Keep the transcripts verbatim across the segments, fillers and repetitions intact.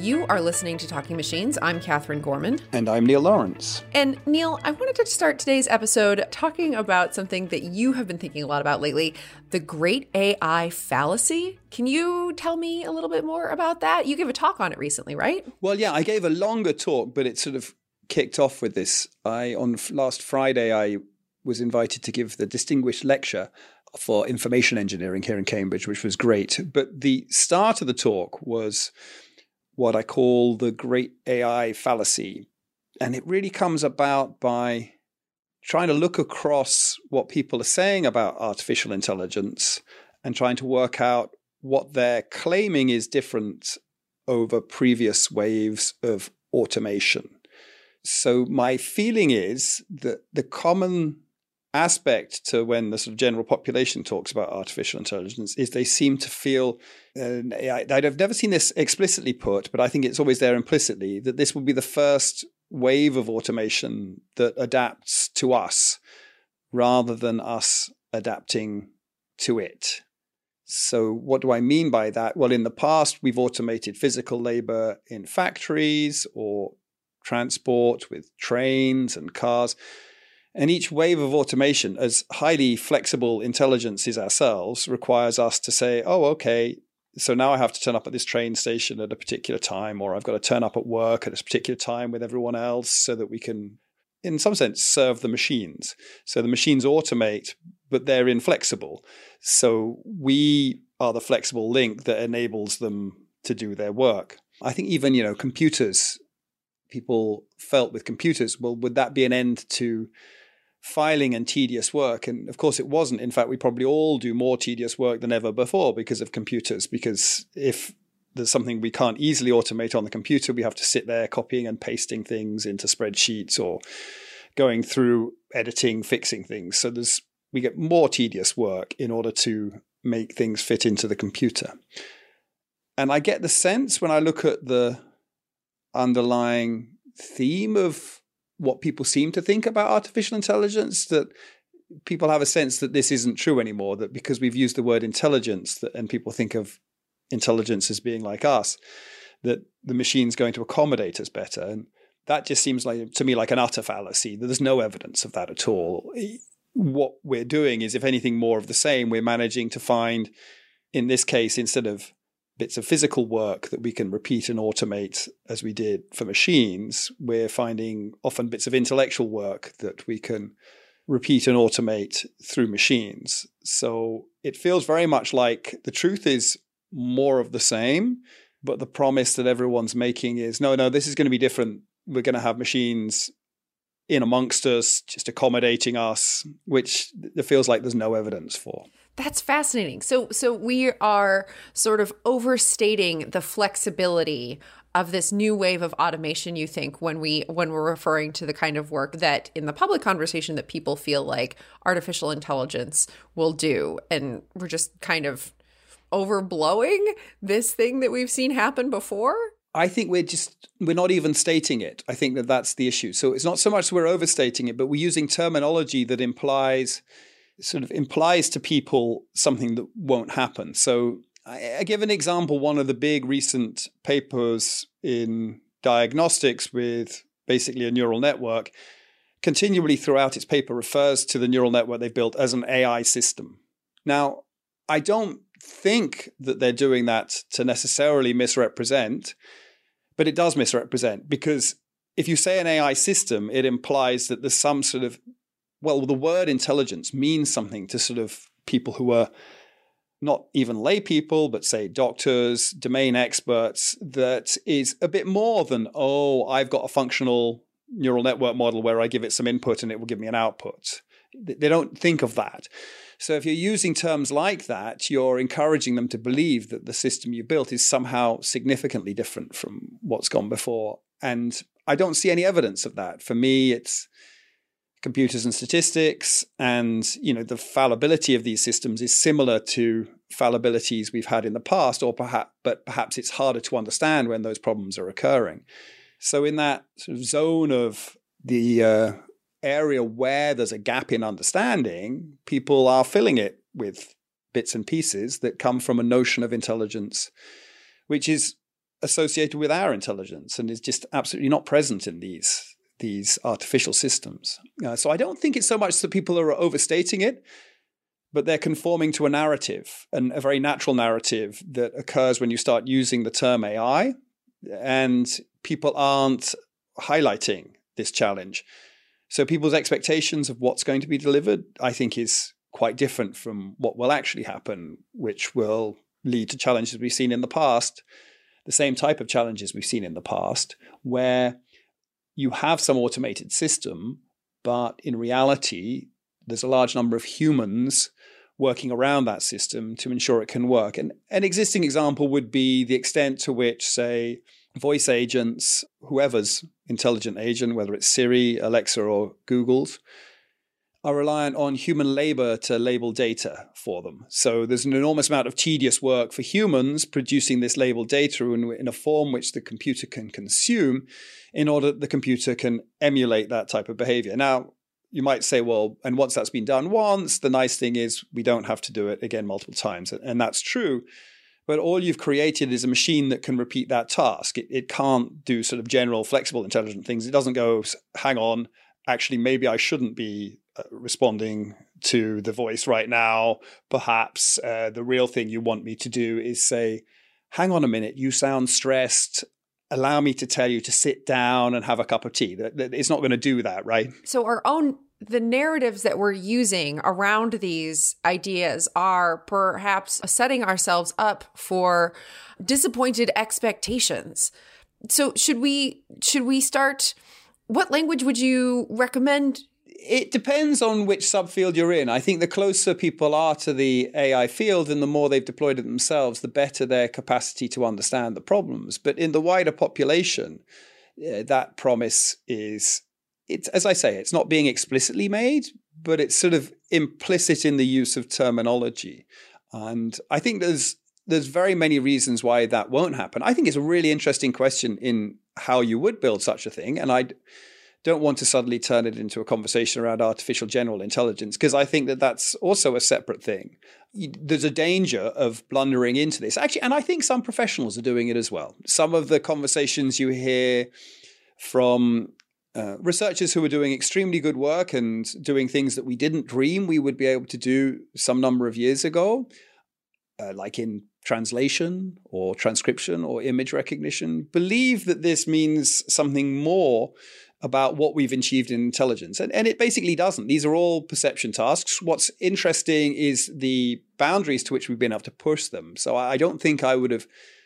You are listening to Talking Machines. I'm Catherine Gorman. And I'm Neil Lawrence. And Neil, I wanted to start today's episode talking about something that you have been thinking a lot about lately, the great A I fallacy. Can you tell me a little bit more about that? You gave a talk on it recently, right? Well, yeah, I gave a longer talk, but it sort of kicked off with this. I on last Friday, I was invited to give the distinguished lecture for information engineering here in Cambridge, which was great. But the start of the talk was what I call the great A I fallacy. And it really comes about by trying to look across what people are saying about artificial intelligence and trying to work out what they're claiming is different over previous waves of automation. So my feeling is that the common aspect to when the sort of general population talks about artificial intelligence is they seem to feel, uh, I've never seen this explicitly put, but I think it's always there implicitly, that this will be the first wave of automation that adapts to us rather than us adapting to it. So what do I mean by that? Well, in the past, we've automated physical labor in factories or transport with trains and cars. And each wave of automation, as highly flexible intelligences ourselves, requires us to say, oh, okay, so now I have to turn up at this train station at a particular time, or I've got to turn up at work at a particular time with everyone else so that we can, in some sense, serve the machines. So the machines automate, but they're inflexible. So we are the flexible link that enables them to do their work. I think even, you know, computers, people felt with computers, well, would that be an end to filing and tedious work? And of course it wasn't. In fact, we probably all do more tedious work than ever before because of computers, because if there's something we can't easily automate on the computer, we have to sit there copying and pasting things into spreadsheets or going through editing, fixing things. So there's we get more tedious work in order to make things fit into the computer. And I get the sense when I look at the underlying theme of what people seem to think about artificial intelligence, that people have a sense that this isn't true anymore, that because we've used the word intelligence that, and people think of intelligence as being like us, that the machine's going to accommodate us better. And that just seems like to me like an utter fallacy. There's no evidence of that at all. What we're doing is, if anything, more of the same. We're managing to find, in this case, instead of bits of physical work that we can repeat and automate as we did for machines, we're finding often bits of intellectual work that we can repeat and automate through machines. So it feels very much like the truth is more of the same, but the promise that everyone's making is, no, no, this is going to be different. We're going to have machines in amongst us, just accommodating us, which it feels like there's no evidence for. That's fascinating. So so we are sort of overstating the flexibility of this new wave of automation, you think, when we when we're referring to the kind of work that in the public conversation that people feel like artificial intelligence will do. And we're just kind of overblowing this thing that we've seen happen before? I think we're just, we're not even stating it. I think that that's the issue. So it's not so much that we're overstating it, but we're using terminology that implies sort of implies to people something that won't happen. So I, I give an example. One of the big recent papers in diagnostics with basically a neural network continually throughout its paper refers to the neural network they've built as an A I system. Now, I don't think that they're doing that to necessarily misrepresent, but it does misrepresent, because if you say an A I system, it implies that there's some sort of, well, the word intelligence means something to sort of people who are not even lay people, but say doctors, domain experts, that is a bit more than, oh, I've got a functional neural network model where I give it some input and it will give me an output. They don't think of that. So if you're using terms like that, you're encouraging them to believe that the system you built is somehow significantly different from what's gone before. And I don't see any evidence of that. For me, it's computers and statistics, and you know the fallibility of these systems is similar to fallibilities we've had in the past, or perhaps, but perhaps it's harder to understand when those problems are occurring. So in that sort of zone of the uh, area where there's a gap in understanding, people are filling it with bits and pieces that come from a notion of intelligence, which is associated with our intelligence and is just absolutely not present in these these artificial systems. Uh, so I don't think it's so much that people are overstating it, but they're conforming to a narrative, and a very natural narrative that occurs when you start using the term A I, and people aren't highlighting this challenge. So people's expectations of what's going to be delivered, I think, is quite different from what will actually happen, which will lead to challenges we've seen in the past, the same type of challenges we've seen in the past, where you have some automated system, but in reality, there's a large number of humans working around that system to ensure it can work. And an existing example would be the extent to which, say, voice agents, whoever's intelligent agent, whether it's Siri, Alexa, or Google's, are reliant on human labor to label data for them. So there's an enormous amount of tedious work for humans producing this labeled data in, in a form which the computer can consume in order that the computer can emulate that type of behavior. Now, you might say, well, and once that's been done once, the nice thing is we don't have to do it again multiple times. And that's true. But all you've created is a machine that can repeat that task. It, it can't do sort of general, flexible, intelligent things. It doesn't go, hang on, actually, maybe I shouldn't be uh, responding to the voice right now. Perhaps uh, the real thing you want me to do is say, hang on a minute, you sound stressed. Allow me to tell you to sit down and have a cup of tea. It's not going to do that, right? So our own, the narratives that we're using around these ideas are perhaps setting ourselves up for disappointed expectations. So should we, should we start, what language would you recommend? It depends on which subfield you're in. I think the closer people are to the A I field and the more they've deployed it themselves, the better their capacity to understand the problems. But in the wider population, uh, that promise is, it's, as I say, it's not being explicitly made, but it's sort of implicit in the use of terminology. And I think there's there's very many reasons why that won't happen. I think it's a really interesting question in how you would build such a thing. And I don't want to suddenly turn it into a conversation around artificial general intelligence, because I think that that's also a separate thing. There's a danger of blundering into this. Actually, and I think some professionals are doing it as well. Some of the conversations you hear from uh, researchers who are doing extremely good work and doing things that we didn't dream we would be able to do some number of years ago, uh, like in translation or transcription or image recognition, believe that this means something more about what we've achieved in intelligence. And, and it basically doesn't. These are all perception tasks. What's interesting is the boundaries to which we've been able to push them. So I don't think I would have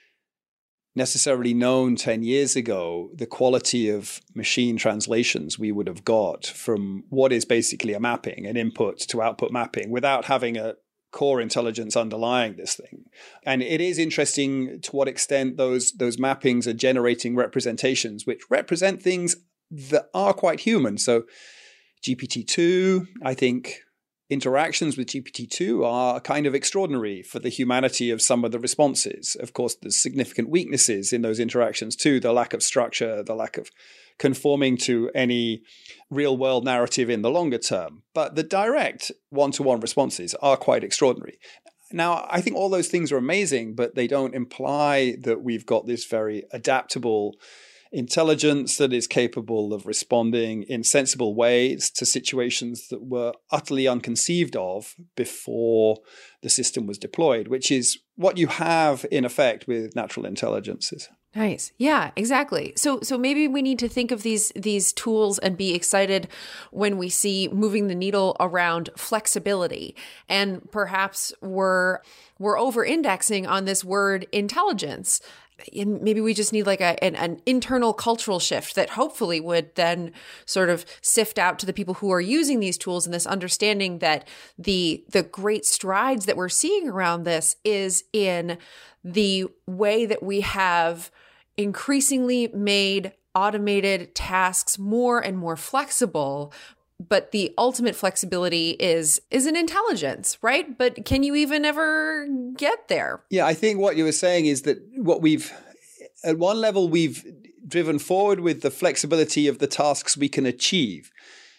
necessarily known ten years ago the quality of machine translations we would have got from what is basically a mapping, an input to output mapping, without having a core intelligence underlying this thing. And it is interesting to what extent those those mappings are generating representations which represent things that are quite human. So G P T two, I think interactions with G P T two are kind of extraordinary for the humanity of some of the responses. Of course, there's significant weaknesses in those interactions too, the lack of structure, the lack of conforming to any real world narrative in the longer term. But the direct one-to-one responses are quite extraordinary. Now, I think all those things are amazing, but they don't imply that we've got this very adaptable intelligence that is capable of responding in sensible ways to situations that were utterly unconceived of before the system was deployed, which is what you have in effect with natural intelligences. Nice. Yeah, exactly. So so maybe we need to think of these these tools and be excited when we see moving the needle around flexibility. And perhaps we're we're over-indexing on this word intelligence. And maybe we just need like a an, an internal cultural shift that hopefully would then sort of sift out to the people who are using these tools, and this understanding that the the great strides that we're seeing around this is in the way that we have increasingly made automated tasks more and more flexible. But the ultimate flexibility is is an intelligence, right? But can you even ever get there? Yeah, I think what you were saying is that what we've, at one level, we've driven forward with the flexibility of the tasks we can achieve.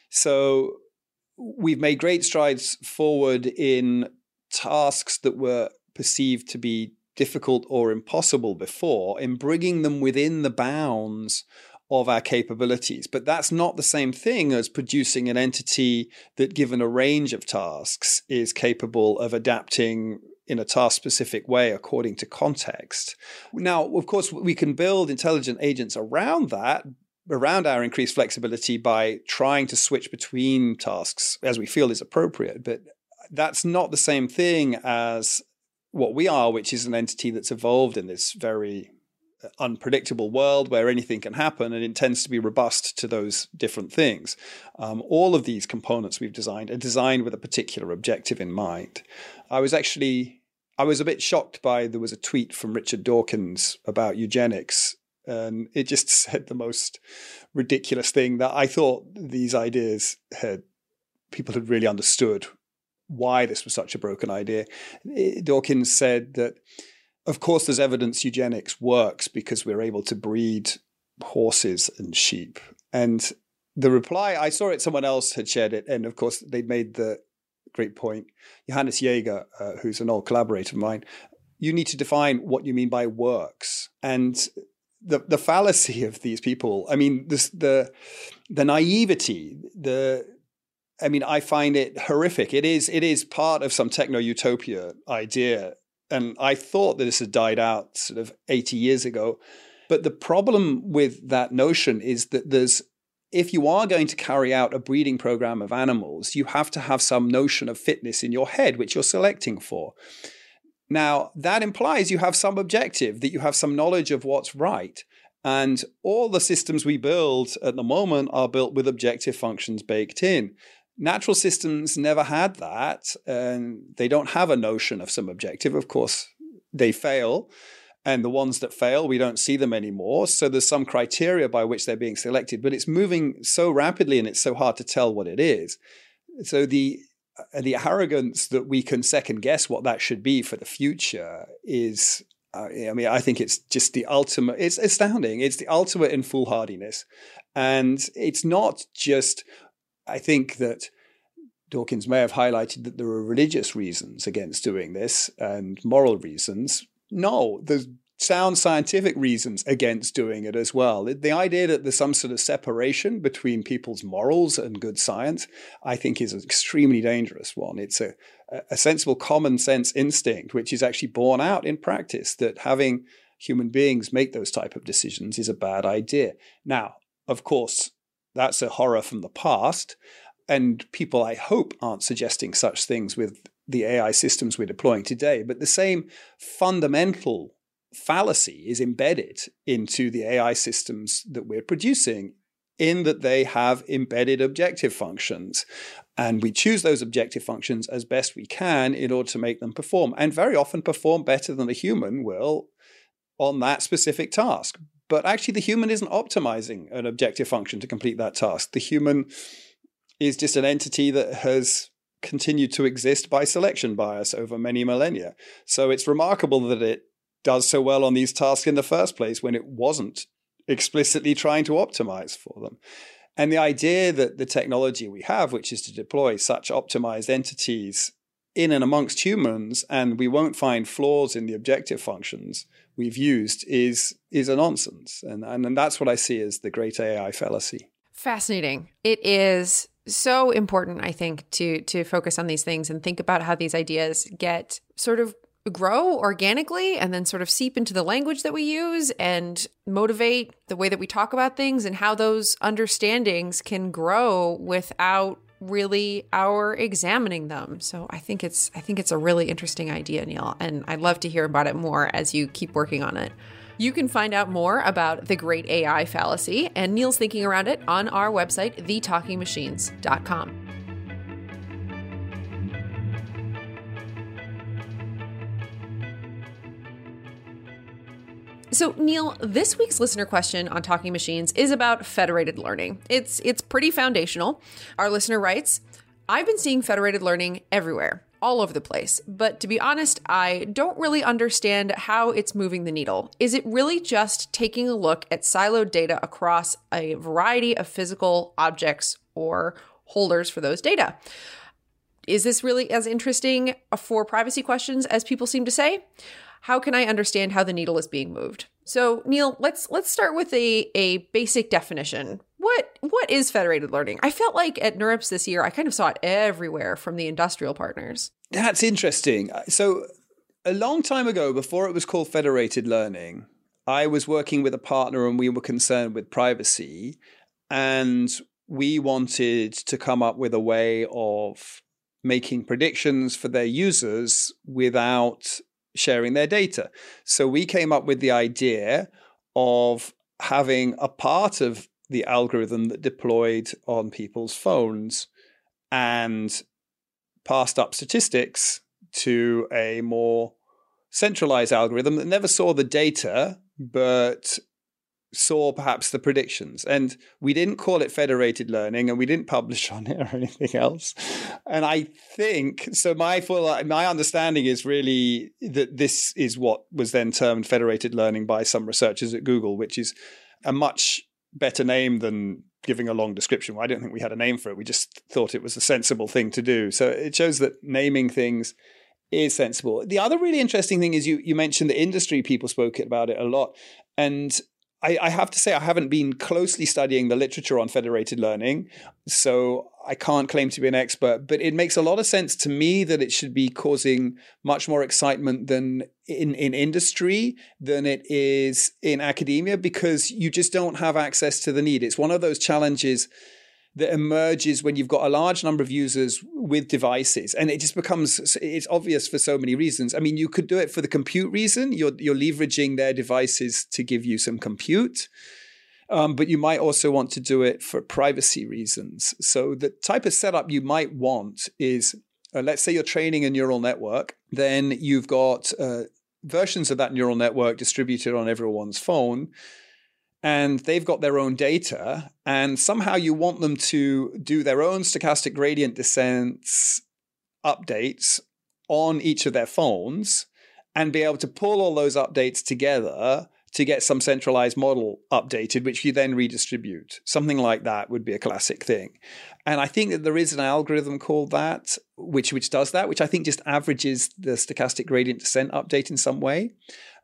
So we've made great strides forward in tasks that were perceived to be difficult or impossible before in bringing them within the bounds of our capabilities. But that's not the same thing as producing an entity that, given a range of tasks, is capable of adapting in a task-specific way according to context. Now, of course, we can build intelligent agents around that, around our increased flexibility, by trying to switch between tasks as we feel is appropriate. But that's not the same thing as what we are, which is an entity that's evolved in this very unpredictable world where anything can happen, and it tends to be robust to those different things. Um, all of these components we've designed are designed with a particular objective in mind. I was actually, I was a bit shocked by, there was a tweet from Richard Dawkins about eugenics, and it just said the most ridiculous thing, that I thought these ideas had, people had really understood why this was such a broken idea. Dawkins said that, of course, there's evidence eugenics works because we're able to breed horses and sheep. And the reply, I saw it, someone else had shared it, and of course they'd made the great point. Johannes Jaeger, uh, who's an old collaborator of mine, you need to define what you mean by works. And the the fallacy of these people, I mean, this, the the naivety, the I mean, I find it horrific. It is it is part of some techno-utopia idea. And I thought that this had died out sort of eighty years ago. But the problem with that notion is that there's, if you are going to carry out a breeding program of animals, you have to have some notion of fitness in your head, which you're selecting for. Now, that implies you have some objective, that you have some knowledge of what's right. And all the systems we build at the moment are built with objective functions baked in. Natural systems never had that, and they don't have a notion of some objective. Of course, they fail, and the ones that fail, we don't see them anymore. So there's some criteria by which they're being selected, but it's moving so rapidly and it's so hard to tell what it is. So the the arrogance that we can second guess what that should be for the future is, uh, I mean, I think it's just the ultimate, it's astounding. It's the ultimate in foolhardiness. And it's not just, I think that Dawkins may have highlighted that there are religious reasons against doing this and moral reasons. No, there's sound scientific reasons against doing it as well. The idea that there's some sort of separation between people's morals and good science, I think, is an extremely dangerous one. It's a, a sensible common sense instinct, which is actually borne out in practice, that having human beings make those type of decisions is a bad idea. Now, of course, that's a horror from the past, and people, I hope, aren't suggesting such things with the A I systems we're deploying today. But the same fundamental fallacy is embedded into the A I systems that we're producing, in that they have embedded objective functions. And we choose those objective functions as best we can in order to make them perform, and very often perform better than a human will on that specific task. But actually, the human isn't optimizing an objective function to complete that task. The human is just an entity that has continued to exist by selection bias over many millennia. So it's remarkable that it does so well on these tasks in the first place when it wasn't explicitly trying to optimize for them. And the idea that the technology we have, which is to deploy such optimized entities in and amongst humans, and we won't find flaws in the objective functions we've used, is is a nonsense. And, and, and that's what I see as the great A I fallacy. Fascinating. It is so important, I think, to to focus on these things and think about how these ideas get sort of grow organically and then sort of seep into the language that we use and motivate the way that we talk about things, and how those understandings can grow without really our examining them. So I think it's I think it's a really interesting idea, Neil, and I'd love to hear about it more as you keep working on it. You can find out more about the great A I fallacy and Neil's thinking around it on our website, the talking machines dot com. So, Neil, this week's listener question on Talking Machines is about federated learning. It's it's pretty foundational. Our listener writes, I've been seeing federated learning everywhere, all over the place. But to be honest, I don't really understand how it's moving the needle. Is it really just taking a look at siloed data across a variety of physical objects or holders for those data? Is this really as interesting for privacy questions as people seem to say? how can I understand how the needle is being moved? So, Neil, let's let's start with a, a basic definition. What what is federated learning? I felt like at NeurIPS this year, I kind of saw it everywhere from the industrial partners. That's interesting. So a long time ago, before it was called federated learning, I was working with a partner and we were concerned with privacy. And we wanted to come up with a way of making predictions for their users without sharing their data. So we came up with the idea of having a part of the algorithm that deployed on people's phones and passed up statistics to a more centralized algorithm that never saw the data, but saw perhaps the predictions. And we didn't call it federated learning and we didn't publish on it or anything else. And I think, so my full, my understanding is really that this is what was then termed federated learning by some researchers at Google, which is a much better name than giving a long description. I don't think we had a name for it. We just thought it was a sensible thing to do. So it shows that naming things is sensible. The other really interesting thing is you you mentioned the industry people spoke about it a lot. And I, I have to say I haven't been closely studying the literature on federated learning, so I can't claim to be an expert, but it makes a lot of sense to me that it should be causing much more excitement than in, in industry than it is in academia, because you just don't have access to the need. It's one of those challenges that emerges when you've got a large number of users with devices, and it just becomes, it's obvious for so many reasons. I mean, you could do it for the compute reason. You're, you're leveraging their devices to give you some compute. Um, but you might also want to do it for privacy reasons. So the type of setup you might want is, uh, let's say you're training a neural network, then you've got uh, versions of that neural network distributed on everyone's phone, and they've got their own data, and somehow you want them to do their own stochastic gradient descents updates on each of their phones and be able to pull all those updates together to get some centralized model updated, which you then redistribute. Something like that would be a classic thing. And I think that there is an algorithm called that, which, which does that, which I think just averages the stochastic gradient descent update in some way.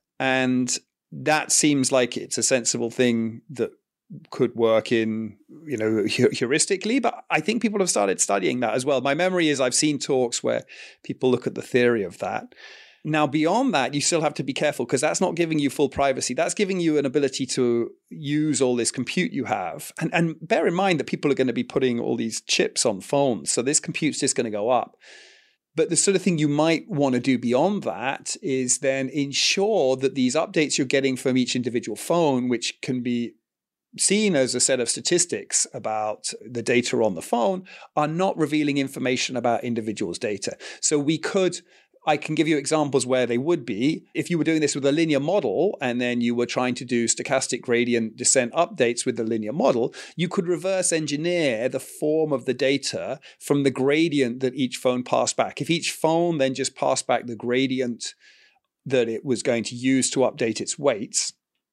And that seems like it's a sensible thing that could work in, you know, heuristically, but I think people have started studying that as well. My memory is I've seen talks where people look at the theory of that. Now, beyond that, you still have to be careful because that's not giving you full privacy. That's giving you an ability to use all this compute you have. And, and bear in mind that people are going to be putting all these chips on phones. So this compute's just going to go up. But the sort of thing you might want to do beyond that is then ensure that these updates you're getting from each individual phone, which can be seen as a set of statistics about the data on the phone, are not revealing information about individuals' data. So we could, I can give you examples where they would be. If you were doing this with a linear model and then you were trying to do stochastic gradient descent updates with the linear model, you could reverse engineer the form of the data from the gradient that each phone passed back. If each phone then just passed back the gradient that it was going to use to update its weights,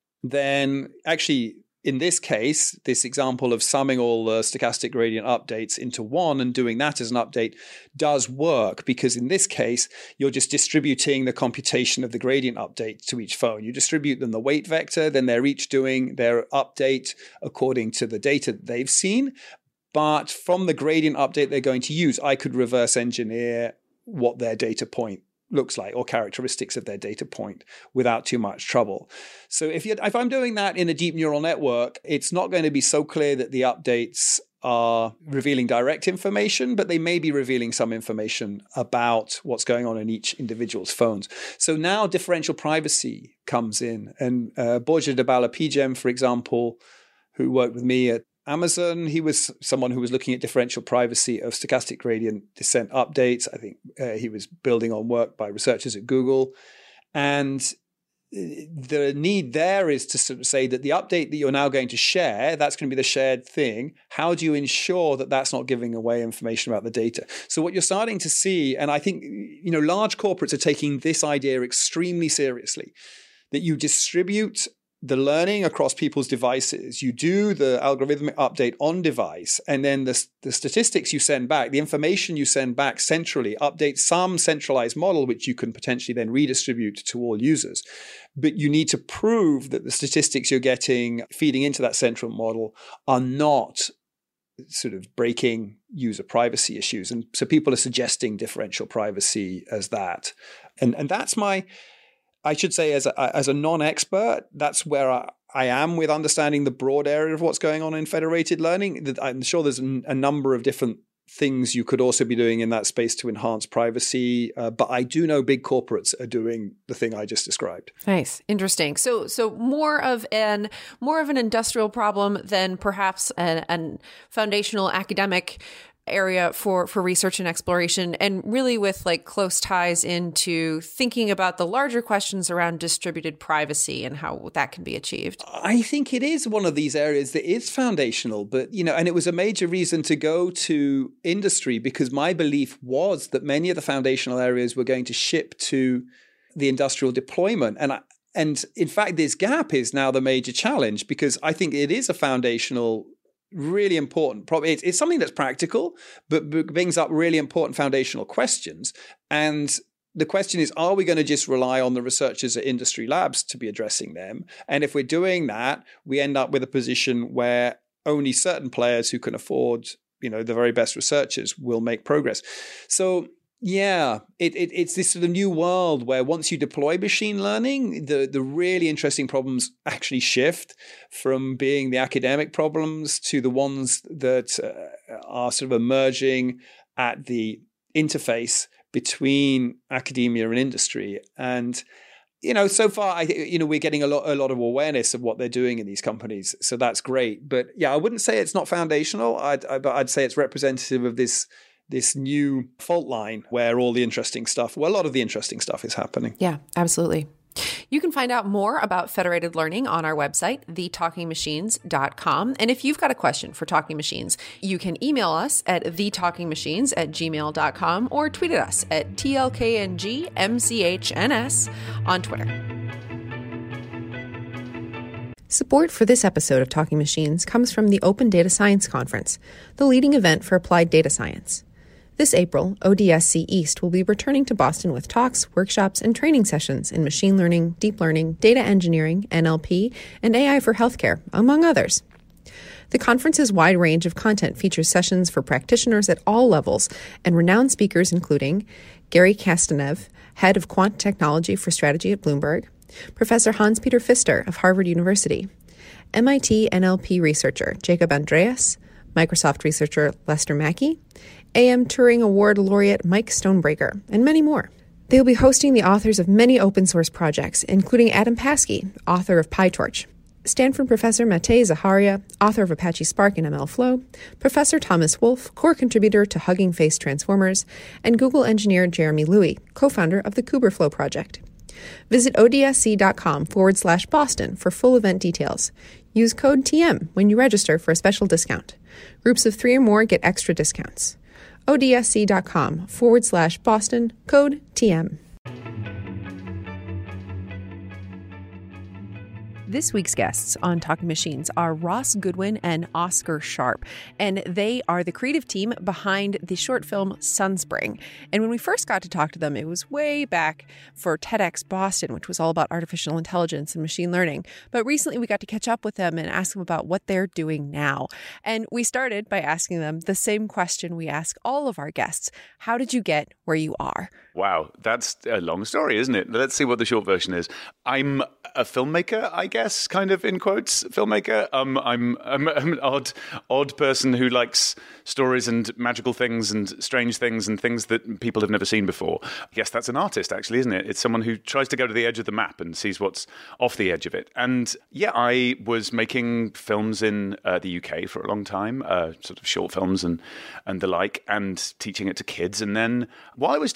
then actually in this case, this example of summing all the stochastic gradient updates into one and doing that as an update does work, because in this case, you're just distributing the computation of the gradient update to each phone. You distribute them the weight vector, then they're each doing their update according to the data that they've seen. But from the gradient update they're going to use, I could reverse engineer what their data point looks like or characteristics of their data point without too much trouble. So if you if I'm doing that in a deep neural network, it's not going to be so clear that the updates are revealing direct information, but they may be revealing some information about what's going on in each individual's phones. So now differential privacy comes in. And uh, Borja de Bala-Pigem, for example, who worked with me at Amazon, he was someone who was looking at differential privacy of stochastic gradient descent updates. I think uh, he was building on work by researchers at Google. And the need there is to sort of say that the update that you're now going to share, that's going to be the shared thing. How do you ensure that that's not giving away information about the data? So what you're starting to see, and I think, you know, large corporates are taking this idea extremely seriously, that you distribute the learning across people's devices, you do the algorithmic update on device, and then the, the statistics you send back, the information you send back centrally, update some centralized model, which you can potentially then redistribute to all users. But you need to prove that the statistics you're getting feeding into that central model are not sort of breaking user privacy issues. And so people are suggesting differential privacy as that. And, and that's my... I should say, as a, as a non-expert, that's where I, I am with understanding the broad area of what's going on in federated learning. I'm sure there's a, a number of different things you could also be doing in that space to enhance privacy. Uh, but I do know big corporates are doing the thing I just described. Nice. Interesting. So so more of an more of an industrial problem than perhaps an, an foundational academic area for, for research and exploration, and really with like close ties into thinking about the larger questions around distributed privacy and how that can be achieved. I think it is one of these areas that is foundational, but, you know, and it was a major reason to go to industry, because my belief was that many of the foundational areas were going to ship to the industrial deployment. And I, and in fact, this gap is now the major challenge, because I think it is a foundational really important. Probably it's, it's something that's practical, but brings up really important foundational questions. And the question is, are we going to just rely on the researchers at industry labs to be addressing them? And if we're doing that, we end up with a position where only certain players who can afford, you know, the very best researchers will make progress. So yeah, it, it, it's this sort of new world where once you deploy machine learning, the, the really interesting problems actually shift from being the academic problems to the ones that uh, are sort of emerging at the interface between academia and industry. And, you know, so far, I you know, we're getting a lot, a lot of awareness of what they're doing in these companies. So that's great. But yeah, I wouldn't say it's not foundational. I'd, I, I'd say it's representative of this this new fault line where all the interesting stuff, well, a lot of the interesting stuff is happening. Yeah, absolutely. You can find out more about federated learning on our website, the talking machines dot com. And if you've got a question for Talking Machines, you can email us at the talking machines at gmail dot com or tweet at us at T L K N G M C H N S on Twitter. Support for this episode of Talking Machines comes from the Open Data Science Conference, the leading event for applied data science. This April, O D S C East will be returning to Boston with talks, workshops, and training sessions in machine learning, deep learning, data engineering, N L P, and A I for healthcare, among others. The conference's wide range of content features sessions for practitioners at all levels and renowned speakers including Gary Kastanev, head of quant technology for strategy at Bloomberg, Professor Hans-Peter Pfister of Harvard University, M I T N L P researcher Jacob Andreas, Microsoft researcher Lester Mackey, A M Turing Award laureate Mike Stonebreaker, and many more. They will be hosting the authors of many open source projects, including Adam Paskey, author of PyTorch, Stanford professor Matei Zaharia, author of Apache Spark and M L Flow, Professor Thomas Wolfe, core contributor to Hugging Face Transformers, and Google engineer Jeremy Louie, co-founder of the Kuberflow project. Visit odsc.com forward slash Boston for full event details. Use code T M when you register for a special discount. Groups of three or more get extra discounts. odsc.com forward slash Boston, code T M. This week's guests on Talking Machines are Ross Goodwin and Oscar Sharp, and they are the creative team behind the short film Sunspring. And when we first got to talk to them, it was way back for TEDx Boston, which was all about artificial intelligence and machine learning. But recently we got to catch up with them and ask them about what they're doing now. And we started by asking them the same question we ask all of our guests. How did you get where you are? Wow, that's a long story, isn't it? Let's see what the short version is. I'm a filmmaker, I guess, kind of in quotes, filmmaker. Um, I'm, I'm, I'm an odd, odd person who likes stories and magical things and strange things and things that people have never seen before. I guess that's an artist, actually, isn't it? It's someone who tries to go to the edge of the map and sees what's off the edge of it. And yeah, I was making films in uh, the U K for a long time, uh, sort of short films and, and the like, and teaching it to kids. And then while I was doing that,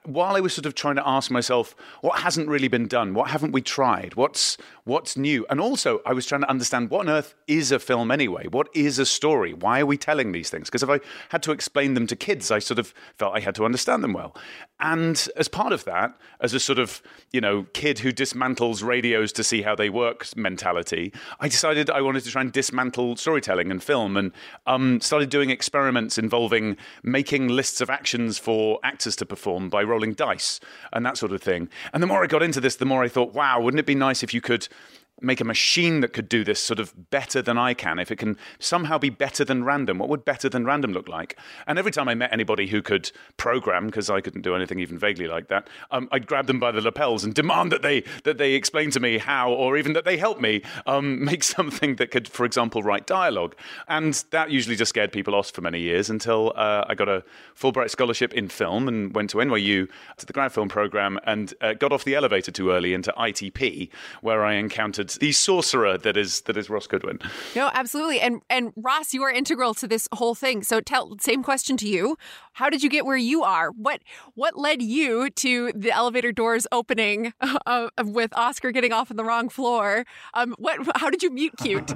while I was sort of trying to ask myself, what hasn't really been done? What haven't we tried? What's what's new? And also, I was trying to understand, what on earth is a film anyway? What is a story? Why are we telling these things? Because if I had to explain them to kids, I sort of felt I had to understand them well. And as part of that, as a sort of, you know, kid who dismantles radios to see how they work mentality, I decided I wanted to try and dismantle storytelling and film, and um, started doing experiments involving making lists of actions for actors to perform by rolling dice and that sort of thing. And the more I got into this, the more I thought, wow, wouldn't it be nice if you could make a machine that could do this sort of better than I can, if it can somehow be better than random? What would better than random look like? And every time I met anybody who could program, because I couldn't do anything even vaguely like that, um, I'd grab them by the lapels and demand that they that they explain to me how, or even that they help me um, make something that could, for example, write dialogue. And that usually just scared people off for many years, until uh, I got a Fulbright scholarship in film and went to N Y U to the grad film program, and uh, got off the elevator too early into I T P, where I encountered the sorcerer that is that is Ross Goodwin. No, absolutely. And and Ross, you are integral to this whole thing. So tell same question to you. How did you get where you are? What what led you to the elevator doors opening uh, with Oscar getting off on the wrong floor? Um, what? How did you mute cute?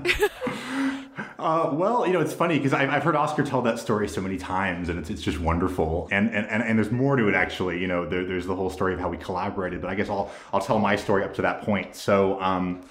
uh, well, you know, it's funny because I've, I've heard Oscar tell that story so many times, and it's it's just wonderful. And and, and, and there's more to it, actually. You know, there, there's the whole story of how we collaborated. But I guess I'll I'll tell my story up to that point. So. Um,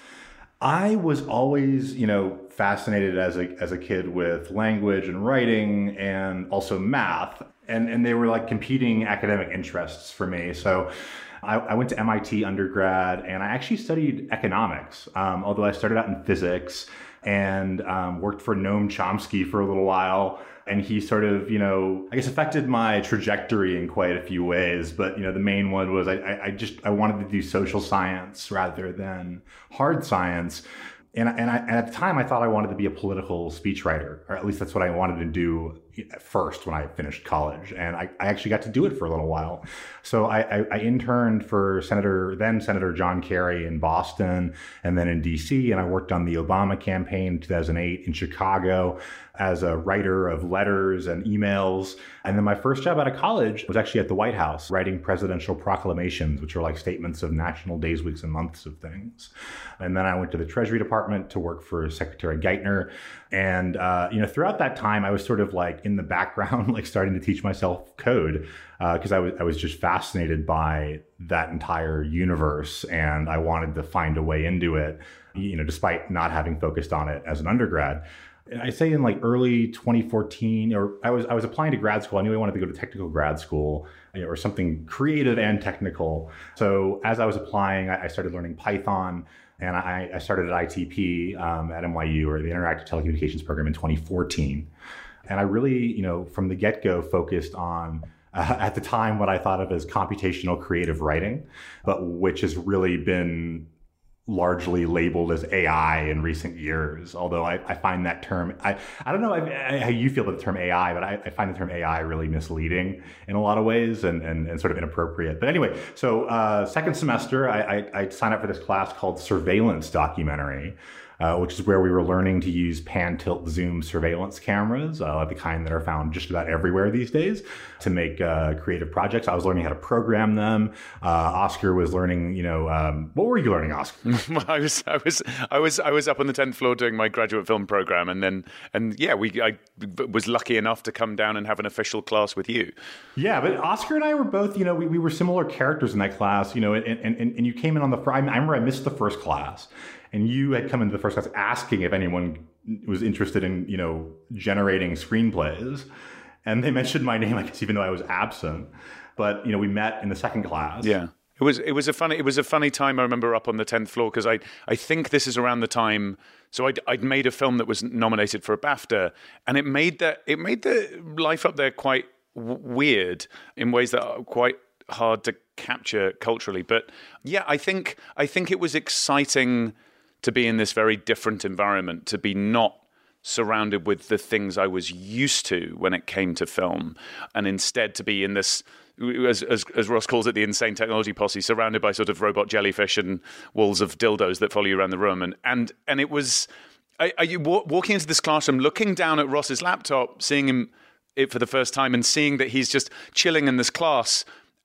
I was always, you know, fascinated as a as a kid with language and writing, and also math, and and they were like competing academic interests for me. So I, I went to M I T undergrad, and I actually studied economics, um, although I started out in physics, and um, worked for Noam Chomsky for a little while. And he sort of, you know, I guess affected my trajectory in quite a few ways. But, you know, the main one was I, I just, I wanted to do social science rather than hard science. And, and, I, and at the time, I thought I wanted to be a political speechwriter, or at least that's what I wanted to do at first when I finished college. And I, I actually got to do it for a little while. So I, I, I interned for Senator, then Senator John Kerry in Boston, and then in D C. And I worked on the Obama campaign in two thousand eight in Chicago as a writer of letters and emails. And then my first job out of college was actually at the White House, writing presidential proclamations, which are like statements of national days, weeks, and months of things. And then I went to the Treasury Department to work for Secretary Geithner. And, uh, you know, throughout that time, I was sort of like in the background, like starting to teach myself code, because uh, I was I was just fascinated by that entire universe, and I wanted to find a way into it, you know, despite not having focused on it as an undergrad. I say in like early twenty fourteen, or I was I was applying to grad school. I knew I wanted to go to technical grad school, you know, or something creative and technical. So as I was applying, I started learning Python, and I, I started at I T P um, at N Y U, or the Interactive Telecommunications Program, in twenty fourteen. And I really, you know, from the get-go focused on, uh, at the time, what I thought of as computational creative writing, but which has really been largely labeled as A I in recent years. Although I, I find that term, I, I don't know I, I, how you feel about the term A I, but I, I find the term A I really misleading in a lot of ways, and, and, and sort of inappropriate. But anyway, so uh, second semester, I, I, I signed up for this class called Surveillance Documentary, Uh, which is where we were learning to use pan, tilt, zoom surveillance cameras, uh, the kind that are found just about everywhere these days, to make uh, creative projects. I was learning how to program them. Uh, Oscar was learning, you know, um, what were you learning, Oscar? I was, I was, I was, I was up on the tenth floor doing my graduate film program, and then, and yeah, we, I was lucky enough to come down and have an official class with you. Yeah, but Oscar and I were both, you know, we, we were similar characters in that class, you know, and and, and you came in on the. I remember I missed the first class. And you had come into the first class asking if anyone was interested in, you know, generating screenplays. And they mentioned my name, I guess, even though I was absent. But, you know, we met in the second class. Yeah. It was it was a funny it was a funny time. I remember up on the tenth floor, because I I think this is around the time. So I'd I'd made a film that was nominated for a BAFTA, and it made that it made the life up there quite w- weird in ways that are quite hard to capture culturally. But yeah, I think I think it was exciting to be in this very different environment, to be not surrounded with the things I was used to when it came to film, and instead to be in this, as, as, as Ross calls it, the insane technology posse, surrounded by sort of robot jellyfish and walls of dildos that follow you around the room. And and and it was, I, I, walking into this classroom, looking down at Ross's laptop, seeing him it for the first time, and seeing that he's just chilling in this class,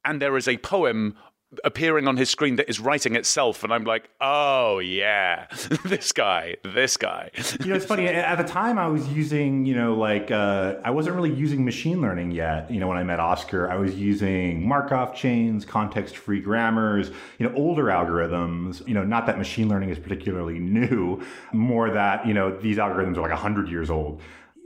and there is a poem appearing on his screen that is writing itself, and I'm like, oh yeah, this guy, this guy. You know, it's funny. At the time, I was using, you know, like uh, I wasn't really using machine learning yet. You know, when I met Oscar, I was using Markov chains, context-free grammars, you know, older algorithms. You know, not that machine learning is particularly new, more that, you know, these algorithms are like a hundred years old.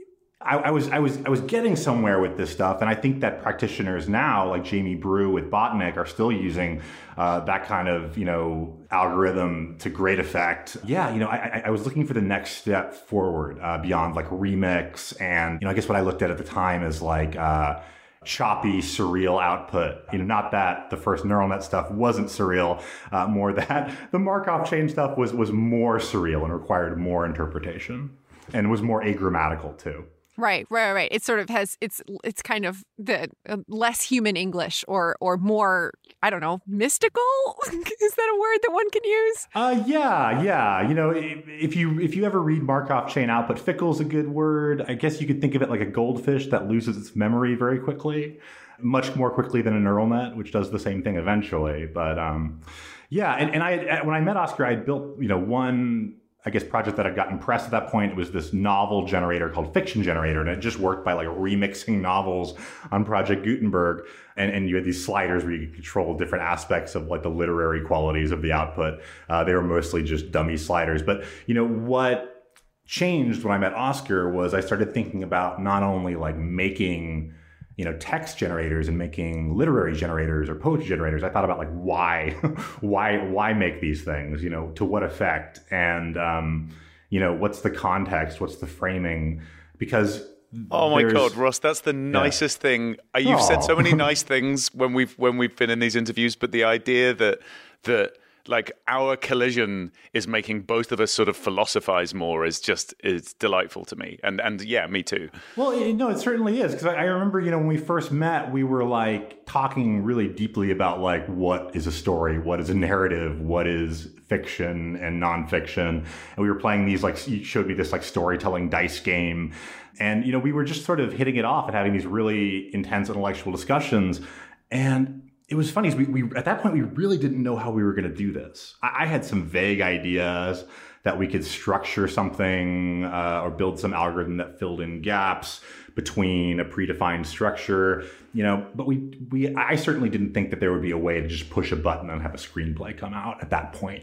I, I was I was I was getting somewhere with this stuff, and I think that practitioners now, like Jamie Brew with Botnik, are still using uh, that kind of, you know, algorithm to great effect. Yeah, you know, I, I was looking for the next step forward uh, beyond like remix, and you know, I guess what I looked at at the time is like uh, choppy, surreal output. You know, not that the first neural net stuff wasn't surreal, uh, more that the Markov chain stuff was was more surreal and required more interpretation, and was more agrammatical too. Right, right, right. It sort of has, it's it's kind of the uh, less human English, or or more, I don't know, mystical? Is that a word that one can use? Uh, yeah, yeah. You know, if you if you ever read Markov chain output, fickle is a good word. I guess you could think of it like a goldfish that loses its memory very quickly, much more quickly than a neural net, which does the same thing eventually. But um, yeah, and, and I when I met Oscar, I built, you know, one, I guess, project that I'd gotten pressed at that point. It was this novel generator called Fiction Generator, and it just worked by like remixing novels on Project Gutenberg. And, and you had these sliders where you could control different aspects of like the literary qualities of the output. Uh, they were mostly just dummy sliders. But, you know, what changed when I met Oscar was I started thinking about not only like making, you know, text generators and making literary generators or poetry generators. I thought about like why, why, why make these things? You know, to what effect? And um, you know, what's the context? What's the framing? Because oh my God, Ross, that's the nicest yeah. thing. You've Aww. said so many nice things when we've when we've been in these interviews, but the idea that that like our collision is making both of us sort of philosophize more is just is delightful to me. And and yeah, me too. Well, you know, it certainly is. Because I, I remember, you know, when we first met, we were like talking really deeply about like what is a story, what is a narrative, what is fiction and nonfiction. And we were playing these, like, you showed me this like storytelling dice game. And, you know, we were just sort of hitting it off and having these really intense intellectual discussions. And it was funny, we, we at that point, we really didn't know how we were going to do this. I, I had some vague ideas that we could structure something uh, or build some algorithm that filled in gaps between a predefined structure, you know, but we, we, I certainly didn't think that there would be a way to just push a button and have a screenplay come out at that point.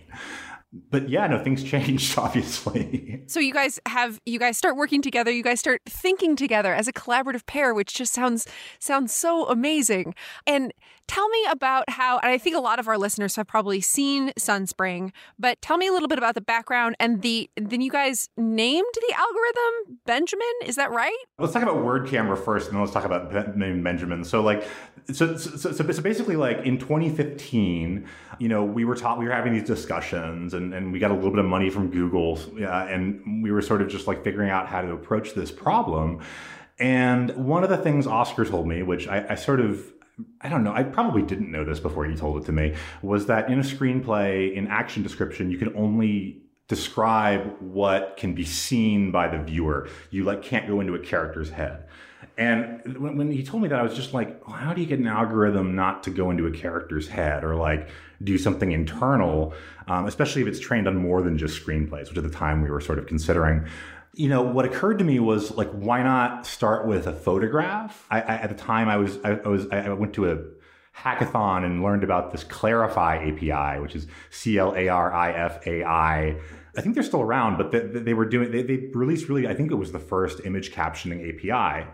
But yeah, no, things changed, obviously. So you guys have, you guys start working together, you guys start thinking together as a collaborative pair, which just sounds sounds so amazing. And tell me about how, and I think a lot of our listeners have probably seen Sunspring, but tell me a little bit about the background and the, then you guys named the algorithm Benjamin, is that right? Let's talk about Word Camera first, and then let's talk about Ben- Benjamin. So like, so, so, so, so basically like in twenty fifteen, you know, we were taught, we were having these discussions, and, and we got a little bit of money from Google, uh, and we were sort of just like figuring out how to approach this problem. And one of the things Oscar told me, which I, I sort of, I don't know, I probably didn't know this before he told it to me, was that in a screenplay, in action description, you can only describe what can be seen by the viewer. You like can't go into a character's head. And when, when he told me that, I was just like, well, how do you get an algorithm not to go into a character's head or like do something internal, um, especially if it's trained on more than just screenplays, which at the time we were sort of considering. You know, what occurred to me was like, why not start with a photograph? I, I, at the time, I was I, I was I went to a hackathon and learned about this Clarify A P I, which is C L A R I F A I. I think they're still around, but they, they were doing, they, they released really, I think it was the first image captioning A P I.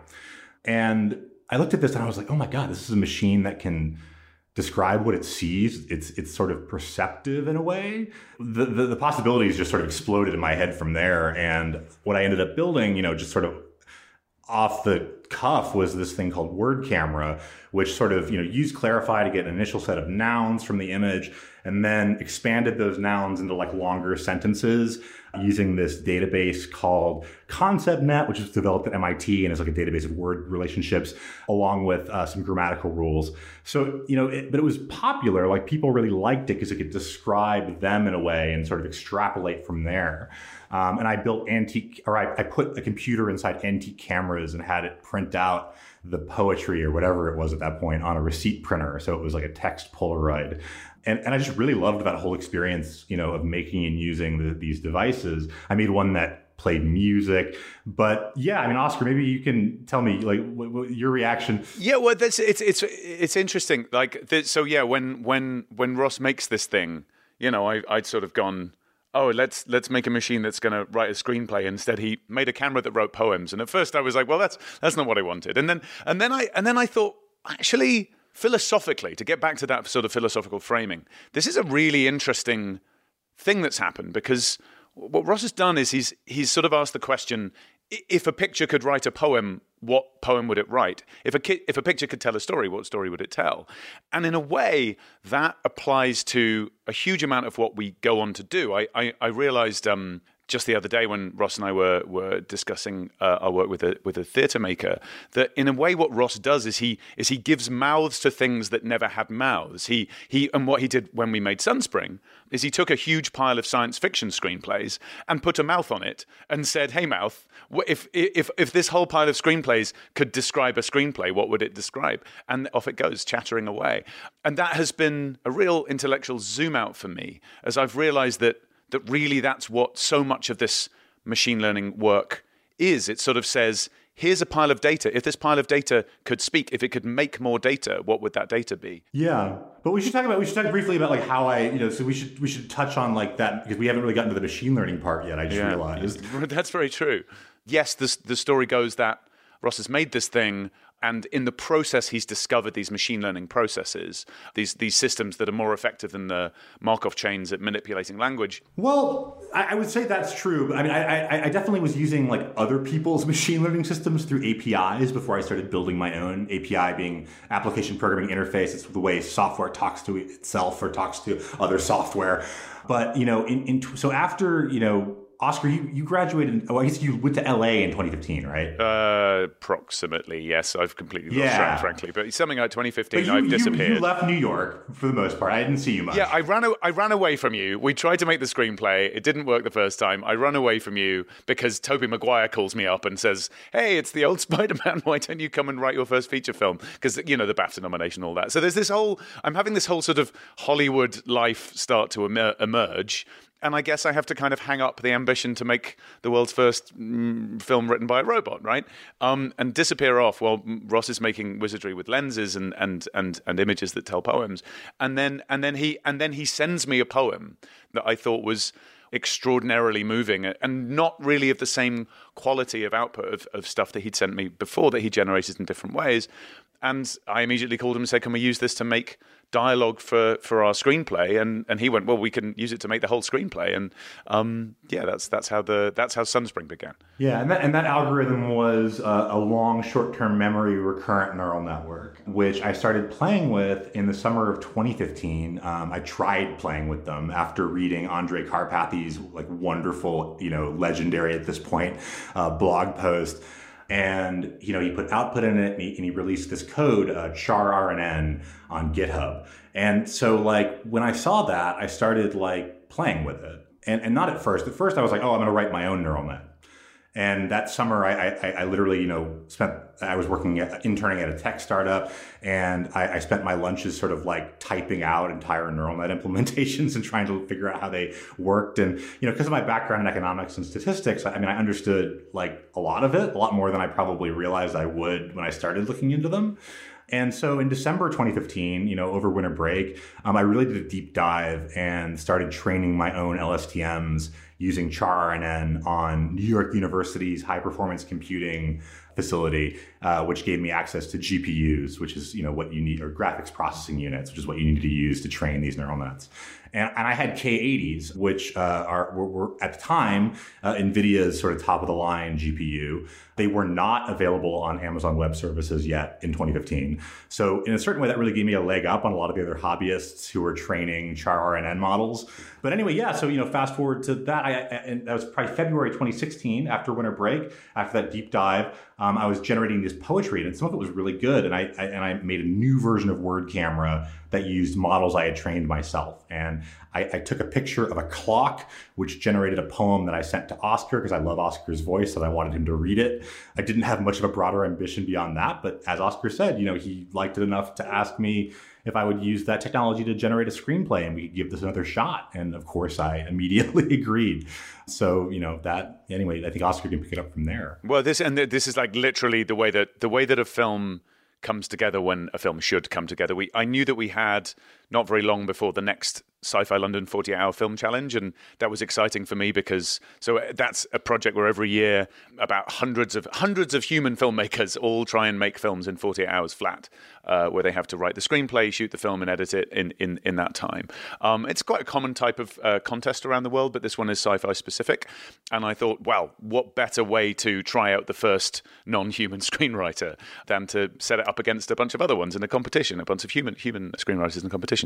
And I looked at this and I was like, oh my God, this is a machine that can describe what it sees. It's it's sort of perceptive in a way. The, the, the possibilities just sort of exploded in my head from there. And what I ended up building, you know, just sort of off the cuff was this thing called Word Camera, which sort of, you know, used Clarify to get an initial set of nouns from the image and then expanded those nouns into like longer sentences using this database called ConceptNet, which was developed at M I T and is like a database of word relationships along with uh, some grammatical rules. So, you know, it, but it was popular. Like people really liked it because it could describe them in a way and sort of extrapolate from there. Um, and I built antique, or I, I put a computer inside antique cameras and had it print print out the poetry or whatever it was at that point on a receipt printer. So it was like a text Polaroid. And, and I just really loved that whole experience, you know, of making and using the, these devices. I made one that played music. But yeah, I mean, Oscar, maybe you can tell me like what, what, your reaction. Yeah, well, that's it's it's it's interesting. Like, this, so yeah, when when when Ross makes this thing, you know, I I'd sort of gone, oh, let's let's make a machine that's going to write a screenplay. Instead, he made a camera that wrote poems. And at first, I was like, well, that's that's not what I wanted. And then and then I and then I thought, actually, philosophically, to get back to that sort of philosophical framing, this is a really interesting thing that's happened, because what Ross has done is he's he's sort of asked the question: if a picture could write a poem, what poem would it write? If a ki- if a picture could tell a story, what story would it tell? And in a way, that applies to a huge amount of what we go on to do. I I, I realized um, just the other day when Ross and I were were discussing uh, our work with a with a theatre maker, that in a way what Ross does is he is he gives mouths to things that never had mouths. He he and what he did when we made Sunspring is he took a huge pile of science fiction screenplays and put a mouth on it and said, "Hey, mouth, if if if this whole pile of screenplays could describe a screenplay, what would it describe?" And off it goes, chattering away. And that has been a real intellectual zoom out for me, as I've realized that that really that's what so much of this machine learning work is. It sort of says, here's a pile of data. If this pile of data could speak, if it could make more data, what would that data be? Yeah. But we should talk about, we should talk briefly about like how I, you know, so we should, we should touch on like that, because we haven't really gotten to the machine learning part yet. I just yeah, realized. That's very true. Yes, the, the story goes that Ross has made this thing, and in the process, he's discovered these machine learning processes, these these systems that are more effective than the Markov chains at manipulating language. Well, I, I would say that's true. I mean, I, I, I definitely was using like other people's machine learning systems through A P Is before I started building my own. A P I being application programming interface. It's the way software talks to itself or talks to other software. But, you know, in, in so after, you know, Oscar, you, you graduated, oh, I guess you went to L A in twenty fifteen, right? Uh, approximately, yes. I've completely lost yeah. track, frankly. But something like twenty fifteen, you, I've you, disappeared. You left New York for the most part. I didn't see you much. Yeah, I ran, I ran away from you. We tried to make the screenplay. It didn't work the first time. I ran away from you because Tobey Maguire calls me up and says, hey, it's the old Spider-Man. Why don't you come and write your first feature film? Because, you know, the BAFTA nomination, all that. So there's this whole, I'm having this whole sort of Hollywood life start to emer- emerge. And I guess I have to kind of hang up the ambition to make the world's first mm, film written by a robot, right? Um, and disappear off while Ross is making wizardry with lenses and and and and images that tell poems. And then and then he and then he sends me a poem that I thought was extraordinarily moving and not really of the same quality of output of, of stuff that he'd sent me before that he generated in different ways. And I immediately called him and said, can we use this to make dialogue for, for our screenplay? And and he went, well, we can use it to make the whole screenplay. And um, yeah, that's that's how the that's how Sunspring began. Yeah, and that, and that algorithm was uh, a long short-term memory recurrent neural network, which I started playing with in the summer of twenty fifteen. Um, I tried playing with them after reading Andrej Karpathy's like wonderful, you know, legendary at this point uh, blog post. And, you know, he put output in it and he, and he released this code, uh, char R N N, on GitHub. And so, like, when I saw that, I started, like, playing with it. And and not at first. At first, I was like, oh, I'm going to write my own neural net. And that summer, I, I, I literally, you know, spent, I was working, at, interning at a tech startup, and I, I spent my lunches sort of like typing out entire neural net implementations and trying to figure out how they worked. And, you know, because of my background in economics and statistics, I mean, I understood like a lot of it, a lot more than I probably realized I would when I started looking into them. And so in December twenty fifteen, you know, over winter break, um, I really did a deep dive and started training my own L S T Ms using char R N N on New York University's high performance computing facility, uh, which gave me access to G P Us, which is, you know, what you need, or graphics processing units, which is what you need to use to train these neural nets. And, and I had K eighties, which uh, are were, were at the time uh, NVIDIA's sort of top of the line G P U. They were not available on Amazon Web Services yet in twenty fifteen. So in a certain way, that really gave me a leg up on a lot of the other hobbyists who were training char R N N models. But anyway, yeah. So, you know, fast forward to that, I, and that was probably February twenty sixteen, after winter break, after that deep dive, um, I was generating this poetry, and some of it was really good. And I, I and I made a new version of Word Camera that used models I had trained myself. And I, I took a picture of a clock, which generated a poem that I sent to Oscar because I love Oscar's voice and I wanted him to read it. I didn't have much of a broader ambition beyond that, but as Oscar said, you know, he liked it enough to ask me if I would use that technology to generate a screenplay and we could give this another shot. And of course, I immediately agreed. So, you know, that, anyway, I think Oscar can pick it up from there. Well, this, and this is like literally the way that, the way that a film comes together when a film should come together. We, I knew that we had not very long before the next Sci-Fi London forty-eight hour film challenge, and that was exciting for me because so that's a project where every year about hundreds of hundreds of human filmmakers all try and make films in forty-eight hours flat, uh, where they have to write the screenplay, shoot the film, and edit it in in, in that time. Um, it's quite a common type of uh, contest around the world, but this one is sci-fi specific, and I thought, wow, what better way to try out the first non-human screenwriter than to set it up against a bunch of other ones in a competition, a bunch of human human screenwriters in a competition.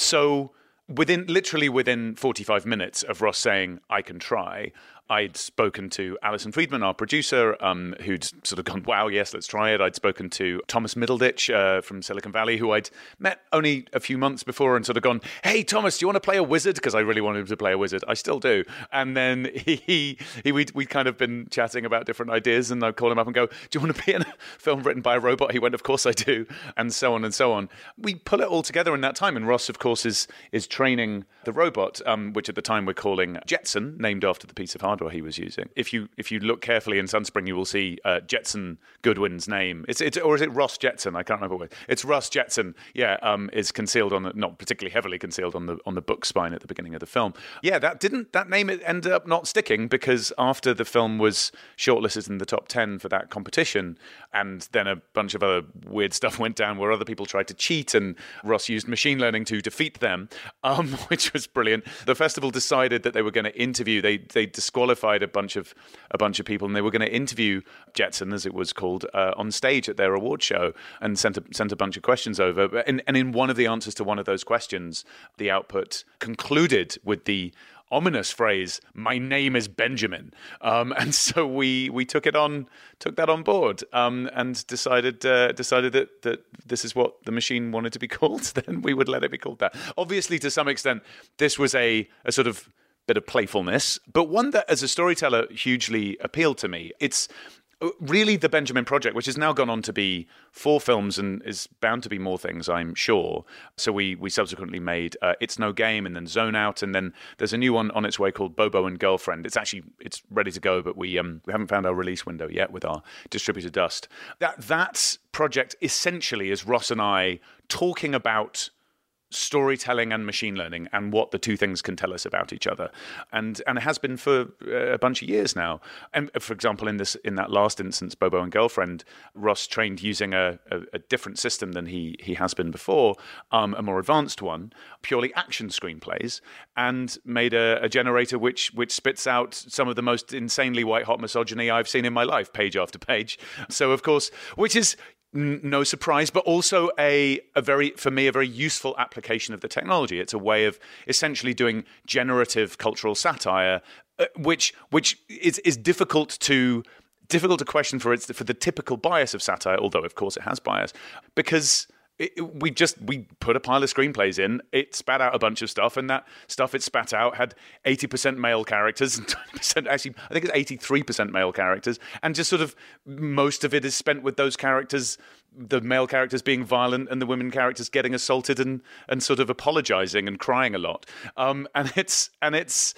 So within literally within forty-five minutes of Ross saying, I can try, I'd spoken to Alison Friedman, our producer, um, who'd sort of gone, wow, yes, let's try it. I'd spoken to Thomas Middleditch uh, from Silicon Valley, who I'd met only a few months before and sort of gone, hey, Thomas, do you want to play a wizard? Because I really wanted him to play a wizard. I still do. And then he, he, he we'd, we'd kind of been chatting about different ideas, and I'd call him up and go, do you want to be in a film written by a robot? He went, of course I do. And so on and so on. We pull it all together in that time. And Ross, of course, is is training the robot, um, which at the time we're calling Jetson, named after the piece of hardware he was using. If you if you look carefully in Sunspring, you will see uh, Jetson Goodwin's name. It's it's or is it Ross Jetson? I can't remember what. It's Ross Jetson. Yeah, um, is concealed on the, not particularly heavily concealed on the on the book spine at the beginning of the film. Yeah, that didn't that name ended up not sticking because after the film was shortlisted in the top ten for that competition, and then a bunch of other weird stuff went down where other people tried to cheat, and Ross used machine learning to defeat them, um, which was brilliant. The festival decided that they were going to interview. They they disqualified a bunch of a bunch of people, and they were going to interview Jetson, as it was called, uh, on stage at their award show, and sent a, sent a bunch of questions over. And, and in one of the answers to one of those questions, the output concluded with the ominous phrase, "My name is Benjamin," um, and so we we took it on, took that on board, um, and decided uh, decided that that this is what the machine wanted to be called. Then we would let it be called that. Obviously, to some extent, this was a a sort of bit of playfulness, but one that, as a storyteller, hugely appealed to me. It's really the Benjamin Project, which has now gone on to be four films and is bound to be more things, I'm sure. So we we subsequently made uh, It's No Game, and then Zone Out, and then there's a new one on its way called Bobo and Girlfriend. It's actually it's ready to go, but we um we haven't found our release window yet with our distributor Dust. That that project essentially is Ross and I talking about storytelling and machine learning and what the two things can tell us about each other, and and it has been for a bunch of years now. And for example, in this in that last instance, Bobo and Girlfriend, Ross trained using a, a, a different system than he he has been before, um, a more advanced one, purely action screenplays, and made a, a generator which which spits out some of the most insanely white hot misogyny I've seen in my life, page after page. So of course, which is no surprise, but also a, a very, for me, a very useful application of the technology. It's a way of essentially doing generative cultural satire, uh, which which is, is difficult to difficult to question for its for the typical bias of satire. Although, of course, it has bias because. It, we just we put a pile of screenplays in, it spat out a bunch of stuff, and that stuff it spat out had eighty percent male characters and twenty percent, actually I think it's eighty-three percent male characters, and just sort of most of it is spent with those characters, the male characters being violent and the women characters getting assaulted and and sort of apologizing and crying a lot, um, and it's and it's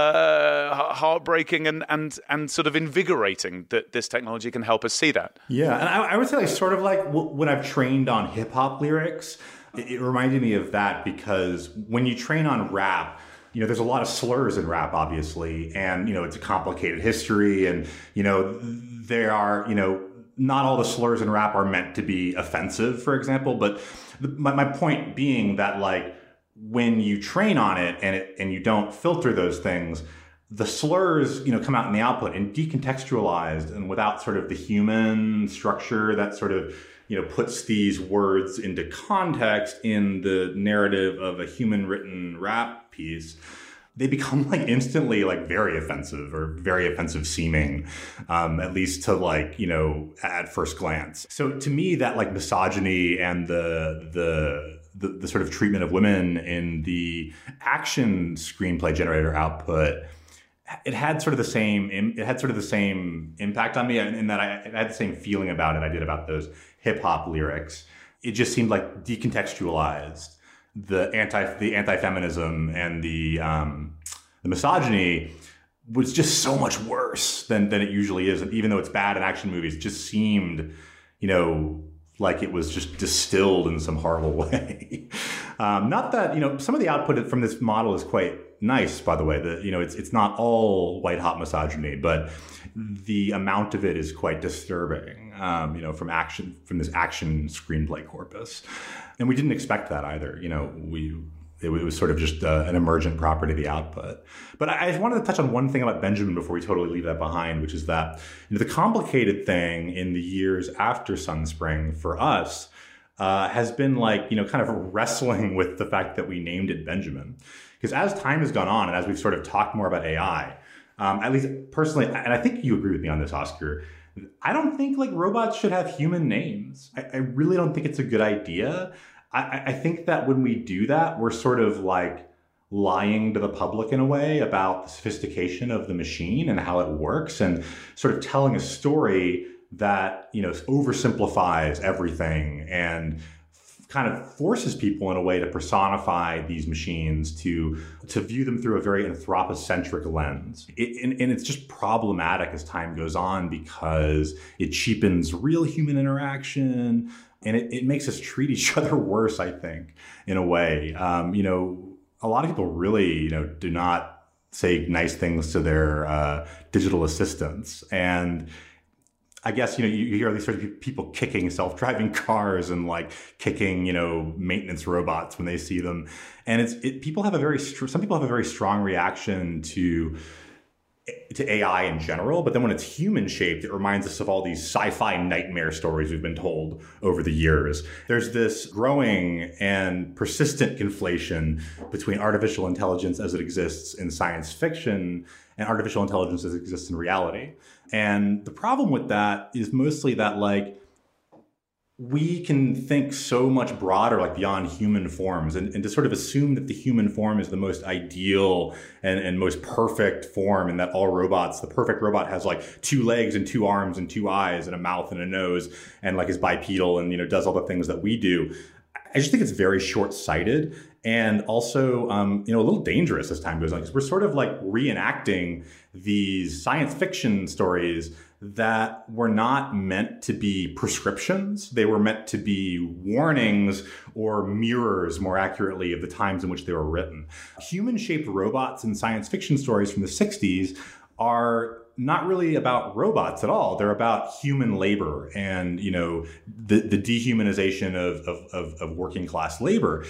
uh, heartbreaking and and and sort of invigorating that this technology can help us see that. Yeah, and I, I would say like sort of like when I've trained on hip hop lyrics, it, it reminded me of that because when you train on rap, you know, there's a lot of slurs in rap, obviously, and you know it's a complicated history, and you know there are you know. Not all the slurs in rap are meant to be offensive, for example, but the, my, my point being that like when you train on it and it and you don't filter those things, the slurs, you know, come out in the output and decontextualized and without sort of the human structure that sort of, you know, puts these words into context in the narrative of a human written rap piece. they become like instantly like very offensive or very offensive seeming, um, at least to like, you know, at first glance. So to me, that like misogyny and the, the, the, the sort of treatment of women in the action screenplay generator output, it had sort of the same, it had sort of the same impact on me in that I, I had the same feeling about it I did about those hip hop lyrics. It just seemed like decontextualized the anti the anti-feminism and the um, the misogyny was just so much worse than than it usually is. And even though it's bad in action movies, it just seemed, you know, like it was just distilled in some horrible way. um, not that, you know, some of the output from this model is quite nice, by the way. That, you know, it's it's not all white hot misogyny, but the amount of it is quite disturbing. Um, you know, from action from this action screenplay corpus. And we didn't expect that either. You know, we it, was sort of just uh, an emergent property of the output. But I, I just wanted to touch on one thing about Benjamin before we totally leave that behind, which is that, you know, the complicated thing in the years after Sunspring for us uh, has been like, you know, kind of wrestling with the fact that we named it Benjamin. Because as time has gone on and as we've sort of talked more about A I, um, at least personally, and I think you agree with me on this, Oscar, I don't think like robots should have human names. I, I really don't think it's a good idea. I, I think that when we do that, we're sort of like lying to the public in a way about the sophistication of the machine and how it works, and sort of telling a story that, you know, oversimplifies everything and kind of forces people in a way to personify these machines, to to view them through a very anthropocentric lens. It, and, and it's just problematic as time goes on because it cheapens real human interaction, and it, it makes us treat each other worse, I think, in a way. Um, you know, a lot of people really, you know, do not say nice things to their uh, digital assistants. And I guess, you know, you hear these sort of people kicking self-driving cars and like kicking, you know, maintenance robots when they see them. And it's, it, people have a very, some people have a very strong reaction to, to A I in general. But then when it's human shaped, it reminds us of all these sci-fi nightmare stories we've been told over the years. There's this growing and persistent conflation between artificial intelligence as it exists in science fiction and artificial intelligence as it exists in reality. And the problem with that is mostly that, like, we can think so much broader, like beyond human forms, and, and to sort of assume that the human form is the most ideal and, and most perfect form, and that all robots, the perfect robot has like two legs and two arms and two eyes and a mouth and a nose and like is bipedal and, you know, does all the things that we do. I just think it's very short-sighted and also, um, you know, a little dangerous as time goes on, because we're sort of like reenacting these science fiction stories that were not meant to be prescriptions. They were meant to be warnings or mirrors, more accurately, of the times in which they were written. Human-shaped robots in science fiction stories from the sixties are not really about robots at all. They're about human labor and, you know, the, the dehumanization of, of, of, of working class labor.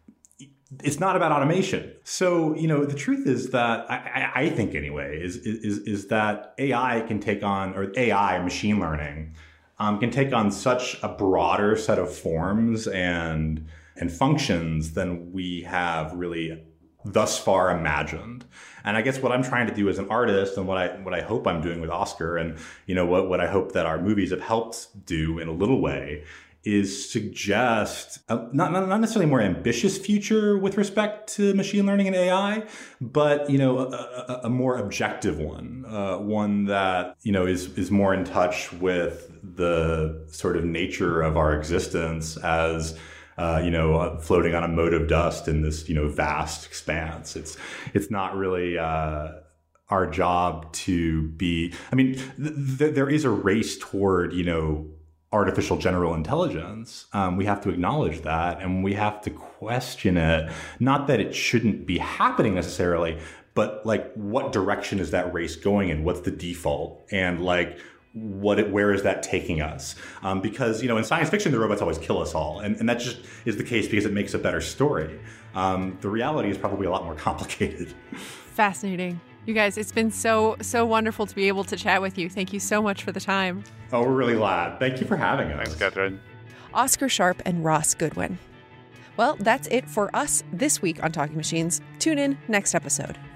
It's not about automation. So, you know, the truth is that I, I think anyway, is, is, is that A I can take on, or A I, machine learning, um, can take on such a broader set of forms and, and functions than we have really thus far imagined. And I guess what I'm trying to do as an artist, and what I what I hope I'm doing with Oscar, and, you know, what, what I hope that our movies have helped do in a little way, is suggest a, not, not not necessarily a more ambitious future with respect to machine learning and A I, but, you know, a, a, a more objective one, uh, one that, you know, is is more in touch with the sort of nature of our existence as, Uh, you know, uh, floating on a mote of dust in this, you know, vast expanse. It's it's not really uh, our job to be. I mean, th- th- there is a race toward, you know, artificial general intelligence. Um, we have to acknowledge that, and we have to question it. Not that it shouldn't be happening necessarily, but like, what direction is that race going in? What's the default? And like, what it, where is that taking us? Um, because, you know, in science fiction, the robots always kill us all. And, and that just is the case because it makes a better story. Um, the reality is probably a lot more complicated. Fascinating. You guys, it's been so, so wonderful to be able to chat with you. Thank you so much for the time. Oh, we're really glad. Thank you for having us. Thanks, Catherine. Oscar Sharp and Ross Goodwin. Well, that's it for us this week on Talking Machines. Tune in next episode.